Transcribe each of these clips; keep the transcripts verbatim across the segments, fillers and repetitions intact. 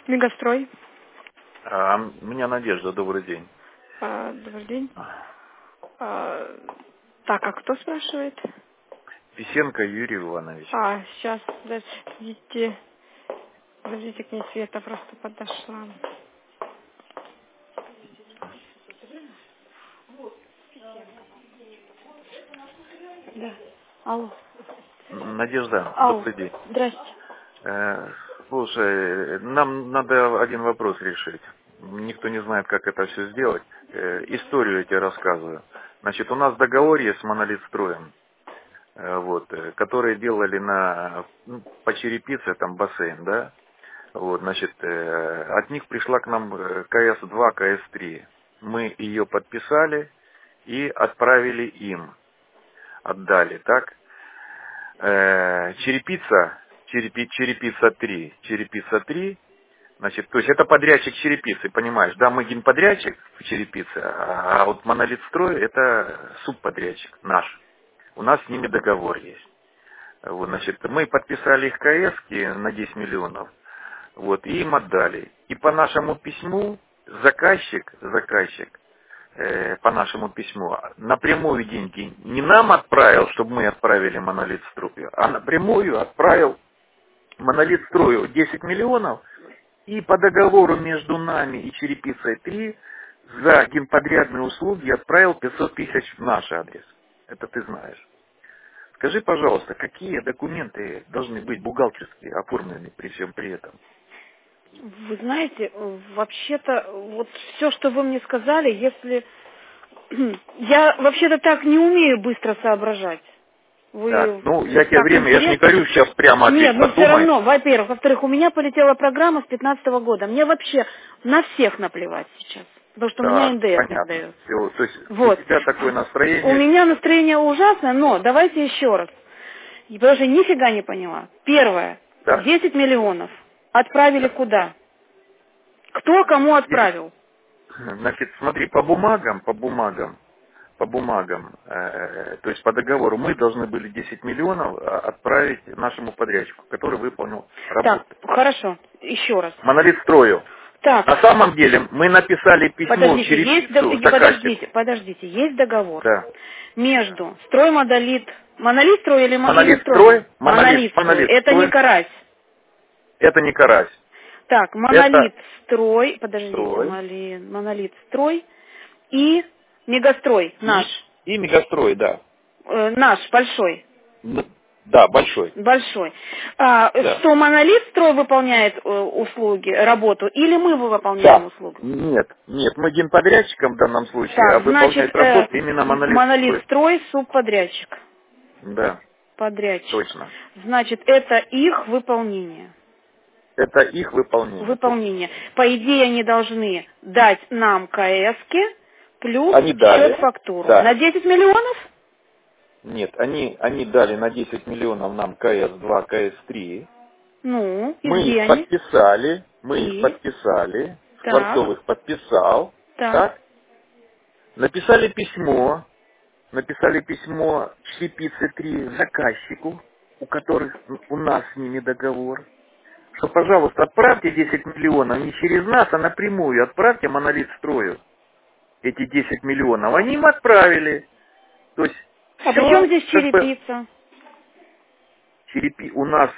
Мегастрой. А, меня Надежда, добрый день. А, добрый день. А, так, а кто спрашивает? Писенко Юрий Иванович. А, сейчас, подождите. Подождите, к ней Света просто подошла. Да. Алло. Надежда, Алло. добрый день. Здрасте. Э, слушай, нам надо один вопрос решить. Никто не знает, как это все сделать. Э, историю я тебе рассказываю. Значит, у нас договор есть с Монолитстроем, э, вот, э, которые делали на, ну, по черепице, там бассейн, да? Вот, значит, э, от них пришла к нам ка эс два, ка эс три. Мы ее подписали и отправили им, отдали, так? Э, черепица, черепи, черепица три, черепица три, значит, то есть это подрядчик черепицы, понимаешь, да, мы генподрядчик в черепице, а вот Монолитстрой это субподрядчик наш. У нас с ними договор есть. Вот, значит, мы подписали их ка эс-ки на десять миллионов, вот, и им отдали. И по нашему письму заказчик, заказчик, э, по нашему письму напрямую деньги не нам отправил, чтобы мы отправили Монолитстрою, а напрямую отправил Монолитстрою десять миллионов, и по договору между нами и Черепицей три за генподрядные услуги отправил пятьсот тысяч в наш адрес. Это ты знаешь. Скажи, пожалуйста, какие документы должны быть бухгалтерские оформлены при всем при этом? Вы знаете, вообще-то, вот все, что вы мне сказали, если... Я вообще-то так не умею быстро соображать. Так, Вы ну, я тебе так время, я же не интересно. говорю сейчас прямо Нет, ответь, но все подумай. равно, во-первых. Во-вторых, у меня полетела программа с пятнадцатого года. Мне вообще на всех наплевать сейчас. Потому что у меня Так, эн дэ эс не понятно. сдает. Все, то есть у Вот. тебя такое У настроение. меня настроение ужасное, но давайте еще раз. И Потому что нифига не поняла. Первое. Да. десять миллионов. Отправили Да. куда? Кто кому Десять. отправил? Значит, смотри, по бумагам, по бумагам, по бумагам, э, то есть по договору мы должны были десять миллионов а, отправить нашему подрядчику, который выполнил Так, работу. хорошо. Еще раз. Монолитстрою. Так, На самом деле мы написали письмо в подождите, есть, дог- черепицу подождите, заказчику. подождите, есть договор Да. между строймонолит, монолитстрой или, мо- или строй? Монолитстрой, монолит, Монолитстрой, это не монолитстрой, карась. это не карась. Так, Это монолитстрой, подождите, строй моли- монолитстрой и мегастрой наш, и, и мегастрой, да. э, наш большой. Н- Да, большой. Большой. А, Да. что монолитстрой выполняет э, услуги, работу, или мы выполняем Да. услугу? Нет, нет, мы генподрядчиком в данном случае, а Так, значит, выполняет э, работу именно Монолитстрой. монолитстрой субподрядчик. Да, Подрядчик. точно. Значит, это их выполнение. Это их выполнение только. Выполнение. По идее, они должны дать нам ка эс-ки плюс Они дали, счет-фактуру. На да. десять миллионов? Нет, они, они дали на десять миллионов нам ка эс два, ка эс три. Ну, и Мы где их они? подписали, мы их И? подписали, Так, Скворцов их подписал, так. так? Написали письмо, написали письмо Черепицы три заказчику, у которых у нас с ними договор, что, пожалуйста, отправьте десять миллионов не через нас, а напрямую отправьте Монолитстрою эти десять миллионов. Они им отправили. То есть А при чем все здесь как бы черепица? черепи... у нас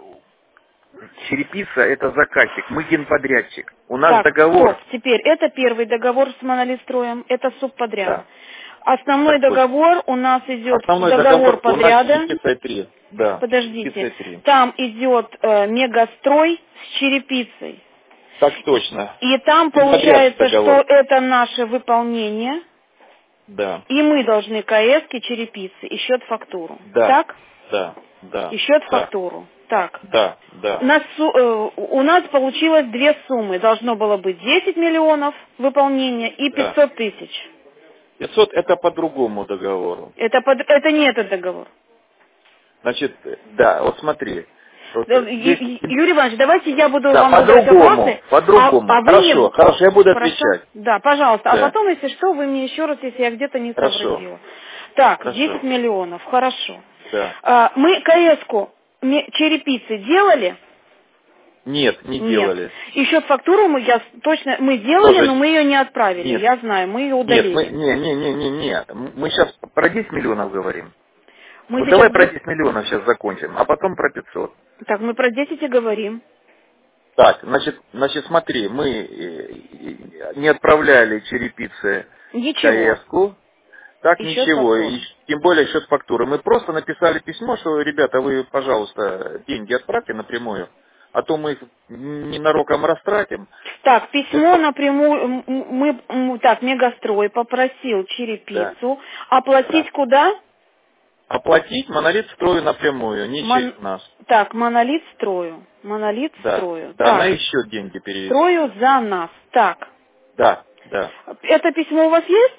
Черепица это заказчик, мы генподрядчик. У нас Так, стоп. договор. Теперь, это первый договор с монолитстроем, это субподряд. Да, Основной так точно. договор у нас идет Основной договор договор у нас с подряда. Черепицей три. Да, с Подождите, Черепицей три. там идет э, мегастрой с черепицей. Так точно. И там Генподрядный получается, что договор. это наше выполнение, Да, и мы должны ка эс-ки черепицы и счет-фактуру. да, Так? да, да, И да, счет-фактуру. Так. да, да, На су- э, у нас получилось две суммы. Должно было быть десять миллионов выполнения и да. пятьсот тысяч. пятьсот это по другому договору. Это, под- это не этот договор. Значит, да, вот смотри. Вот Э, Ю- есть... Ю- Юрий Иванович, давайте я буду Да, вам задавать по-другому, вопросы, а, по-другому. а вы Хорошо, мне... хорошо, я буду Хорошо? отвечать. Да, пожалуйста. А Да, потом, если что, вы мне еще раз, если я где-то не хорошо, сообразила. Так, десять хорошо. миллионов, хорошо. Да. А, мы ка эс-ку ме- черепицы делали? Нет, не Нет. делали. И счет фактуру мы, я точно, мы делали, Слушай, но мы ее не отправили. нет. Я знаю, мы ее Нет, мы, удалили. не, не, не, не, не. Мы сейчас про десять миллионов говорим. Мы Вот сейчас... давай про де- десять миллионов сейчас закончим, а потом про пятьсот. Так, мы про десять и говорим. Так, значит, значит, смотри, мы э, не отправляли черепицы Ничего. КС-ку, так И счет ничего, и фактуры. тем более счет фактуры. Мы просто написали письмо, что, ребята, вы, пожалуйста, деньги отправьте напрямую, а то мы их ненароком растратим. Так, письмо Это, напрямую, м- м- мы, м, так, Мегастрой попросил да, черепицу оплатить да. куда? Оплатить монолит строю напрямую, не через Мон- нас. Так, монолит строю. Монолит Да, строю. да, на Так, их счет деньги перевести. строю за нас. Так, Да, да. это письмо у вас есть?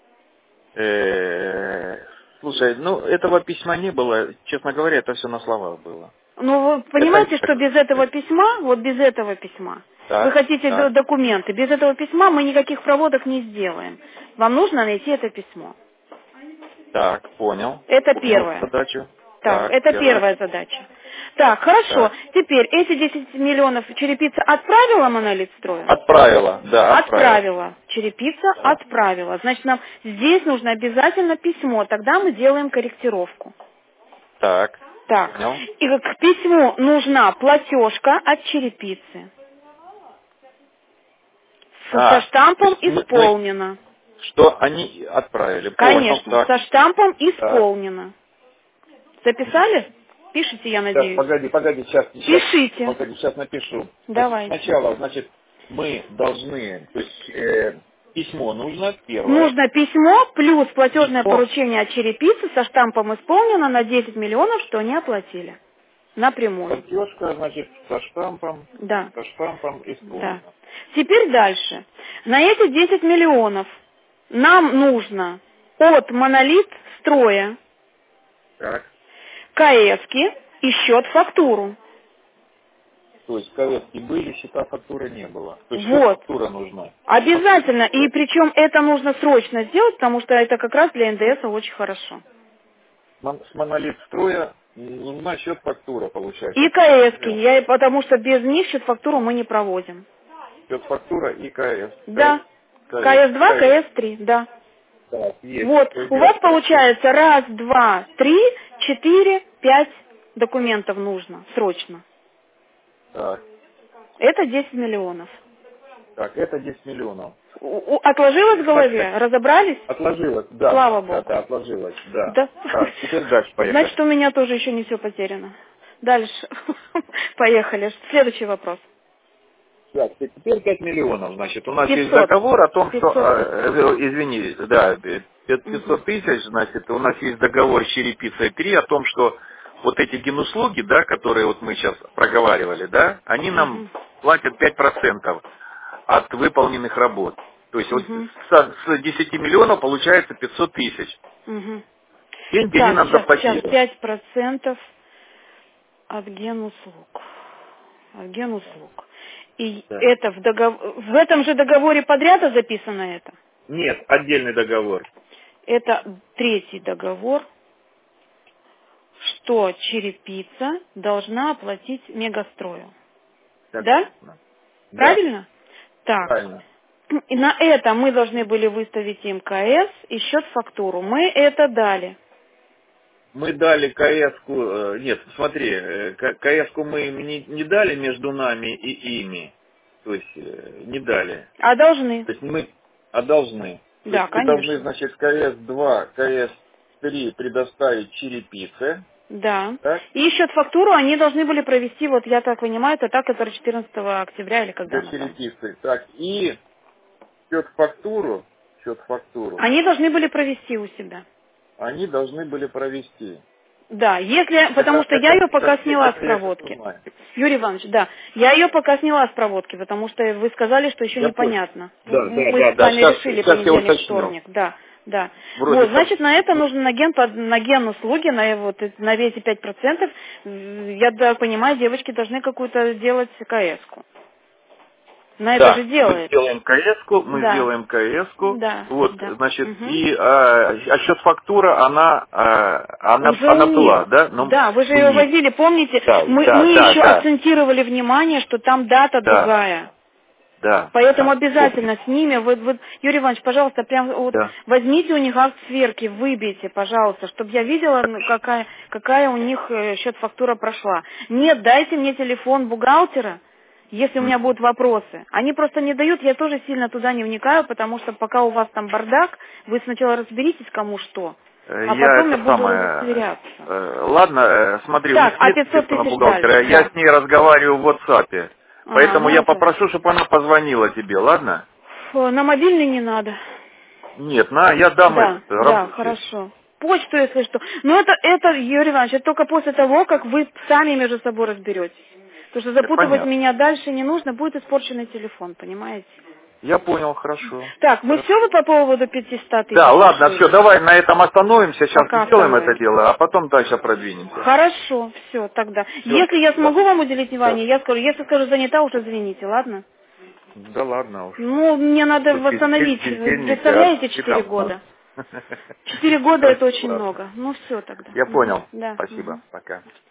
Э, Слушай, ну этого письма не было, честно говоря, это все на словах было. Ну, вы Это понимаете, что без этого письма, вот без этого письма, вы так, хотите до- так, документы, без этого письма мы никаких проводок не сделаем. Вам нужно найти это письмо. так, понял, Это понял первое. задачу. Так, Так, это первое. первая задача. Так, хорошо. Так. Теперь эти десять миллионов черепица отправила монолит строю? Отправила, да, отправила. Отправила. Черепица Да. отправила. Значит, нам здесь нужно обязательно письмо, тогда мы делаем корректировку. Так, Так, понял. и к письму нужна платежка от черепицы. Со, со А, то штампом есть мы, мы- исполнено. что они отправили, понял, Конечно, так, со штампом так. исполнено. Записали? Пишите, я Сейчас, надеюсь. погоди, погоди, сейчас, сейчас, Пишите. погоди, сейчас напишу. Значит, Давайте. сначала, значит, мы должны, то есть э, письмо нужно, первое, Нужно письмо плюс платежное письмо, поручение от черепицы со штампом исполнено на десять миллионов, что они оплатили. Напрямую. платежка, значит, со штампом, Да. со штампом Да. исполнено. Теперь дальше. На эти десять миллионов нам нужно от монолит строя Так. КСки и счет фактуру. То есть КСки были, счета фактуры не было. То есть счет Вот. фактура нужна. Обязательно. И причем это нужно срочно сделать, потому что это как раз для эн дэ эса очень хорошо. Мон- С монолит строя нужна счет фактура, получается. И КСки, я, потому что без них счет фактуру мы не проводим. Счет фактура и КС. Да. КС. КС два, КС. КС три, да. Так, есть. Вот, Что у вас делать? получается раз, два, три, четыре, пять документов нужно срочно. Так, Это десять миллионов. так, это десять миллионов. У- у- Отложилось в голове? Разобрались? Отложилось, да. Слава Да, Богу. да, отложилось, да. Да. Так, теперь дальше поехали. Значит, у меня тоже еще не все потеряно. Дальше. Поехали. Следующий вопрос. Так, теперь пять миллионов, значит, у нас есть пятьсот. договор о том, что, пятьсот. э, э, извини, да, Мгм. пятьсот тысяч, значит, у нас есть договор с черепицей три о том, что вот эти генуслуги, да, которые вот мы сейчас проговаривали, да, они нам Мгм. платят пять процентов от выполненных работ. То есть вот Мгм. со- с десяти миллионов получается пятьсот тысяч. Мгм. Деньги они Так, нам сейчас, сейчас заплатили. пять процентов от генуслуг. От генуслуг. И Да. это в договор... В этом же договоре подряда записано это? Нет, отдельный договор. Это третий договор, что черепица должна оплатить мегастрою. Так Да? точно. Да, Правильно? Так. правильно. И на это мы должны были выставить им КС и счет фактуру. Мы это дали. Мы дали КС-ку, э, нет, смотри, э, К- КС-ку мы им не, не дали между нами и ими, то есть э, не дали, А должны? то есть мы, а должны. То Да, есть мы должны, конечно. значит, КС два, КС три предоставить черепице, Да. так, И счет фактуру они должны были провести, вот я так понимаю, это та, которая четырнадцатого октября или когда для она там. черепицы, так, и счет фактуру, счет фактуру, Они должны были провести у себя. они должны были провести. Да, если, потому Это, что я это, ее пока это, сняла с это я сейчас проводки. узнаю. Юрий Иванович, да, я ее пока сняла с проводки, потому что вы сказали, что еще Я понял. непонятно. Да, да, Мы да, с да, вами сейчас, решили сейчас я понедельник, уточню. вторник, да, да. Вроде Вот, как, значит, на это ну, нужно на ген, под- на ген услуги, на, вот, на эти пять процентов, я да, понимаю, девочки должны какую-то сделать КС-ку. на да, это же делает. мы сделаем КС-ку, мы Да. сделаем КС-ку, Да, вот, да. значит, Угу. и а, а счет фактура, она, а, она, Уже она у них. была, да? Но Да, вы же у ее них. возили, помните? Да, Мы, да, мы да, еще да, акцентировали внимание, что там дата да, другая. да, Поэтому да, помню, обязательно с ними, вот, вот, Юрий Иванович, пожалуйста, прям вот да. возьмите у них акт сверки, выбейте, пожалуйста, чтобы я видела, ну, какая, какая у них э, счет-фактура прошла. Нет, дайте мне телефон бухгалтера, если у меня Мгм. будут вопросы. Они просто не дают, я тоже сильно туда не вникаю, потому что пока у вас там бардак, вы сначала разберитесь, кому что, Э, а Я потом я это буду самое... сверяться. э, Ладно, э, смотри, у Так, них а нет пятьсот телефона тысяч бухгалтера, дальше, я да. с ней разговариваю в WhatsApp. А, Поэтому ну я это... попрошу, чтобы она позвонила тебе, ладно? Фу, на мобильный не надо. Нет, на, я дам Да, этот да, рабочий. хорошо. Почту, если что. Но это, это, Юрий Иванович, это только после того, как вы сами между собой разберетесь. Потому что Это запутывать понятно. меня дальше не нужно, будет испорченный телефон, понимаете? Я понял, хорошо. Так, мы все Хорошо. вы по поводу пятисот Да, тысяч ладно, все, решили? давай на этом остановимся, сейчас Пока сделаем это остановимся. дело, а потом дальше продвинемся. Хорошо, все, тогда. Все. Если я Да. смогу вам уделить Да. внимание, я скажу. Если скажу занята, уже извините, ладно? Да ладно уж. Ну, мне надо Тут бездель- восстановить. бездельники, а Представляете, ты четыре там у нас. года? Четыре года это Хорошо, очень ладно. много. Ну, все тогда. Я Мгм, понял. да. Спасибо. Мгм. Пока.